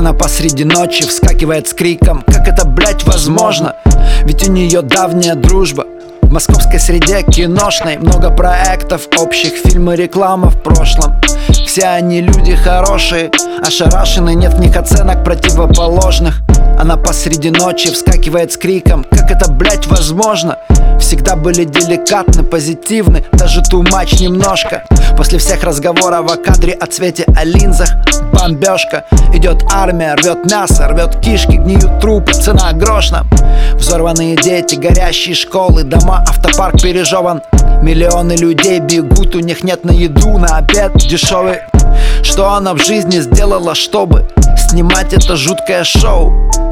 Она посреди ночи вскакивает с криком: как это, блять, возможно? Ведь у нее давняя дружба в московской среде киношной. Много проектов общих, фильмы, реклама в прошлом. Все они люди хорошие, ошарашены, нет в них оценок противоположных. Она посреди ночи вскакивает с криком: как это, блять, возможно? Всегда были деликатны, позитивны, даже too much немножко. После всех разговоров о кадре, о цвете, о линзах бомбежка. Идет армия, рвет мясо, рвет кишки, гниют трупы, цена грош нам. Взорванные дети, горящие школы, дома, автопарк пережеван. Миллионы людей бегут, у них нет на еду, на обед дешевый. Что она в жизни сделала, чтобы снимать это жуткое шоу?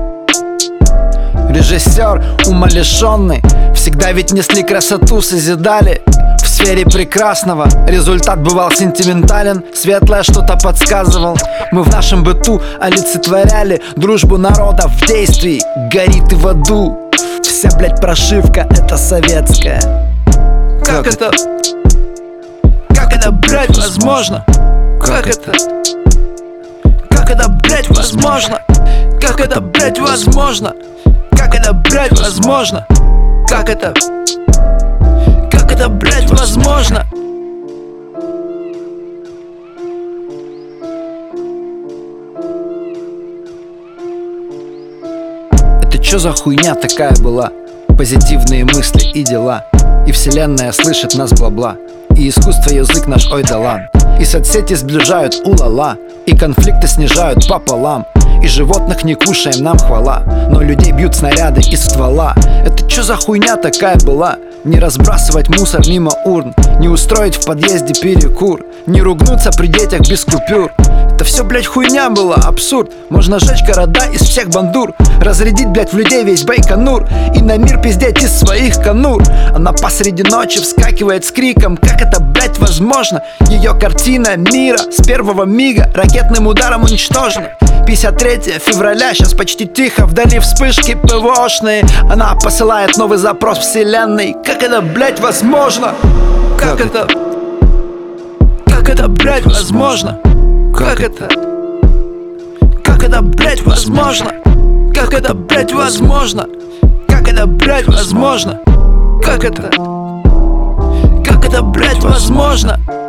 Режиссер умалишенный, всегда ведь несли красоту, созидали в сфере прекрасного. Результат бывал сентиментален, светлое что-то подсказывал. Мы в нашем быту олицетворяли дружбу народа в действии. Горит и в аду вся, блять, прошивка, это советская. Как это? Как это, блять, возможно? Как это? Как это, блять, возможно? Как это, блять, возможно? Как это, блять, возможно? Как это? Как это, блять, возможно? Это чё за хуйня такая была? Позитивные мысли и дела, и вселенная слышит нас бла-бла, и искусство язык наш ой да лан. И соцсети сближают у-ла-ла, и конфликты снижают пополам. И животных не кушаем, нам хвала, но людей бьют снаряды из ствола. Это чё за хуйня такая была? Не разбрасывать мусор мимо урн, не устроить в подъезде перекур, не ругнуться при детях без купюр. Это все, блять, хуйня была, абсурд. Можно сжечь города из всех бандур, разрядить, блять, в людей весь Байконур и на мир пиздеть из своих конур. Она посреди ночи вскакивает с криком: как это, блять, возможно? Ее картина мира с первого мига ракетным ударом уничтожена. 53 февраля, сейчас почти тихо, вдали вспышки ПВОшные. Она посылает новый запрос вселенной: как это, блять, возможно? Как это? Как это, блять, возможно? Как это? Как это, блять, возможно? Как это, блять, возможно? Как это, блять, возможно? Как это? Как это, блять, возможно?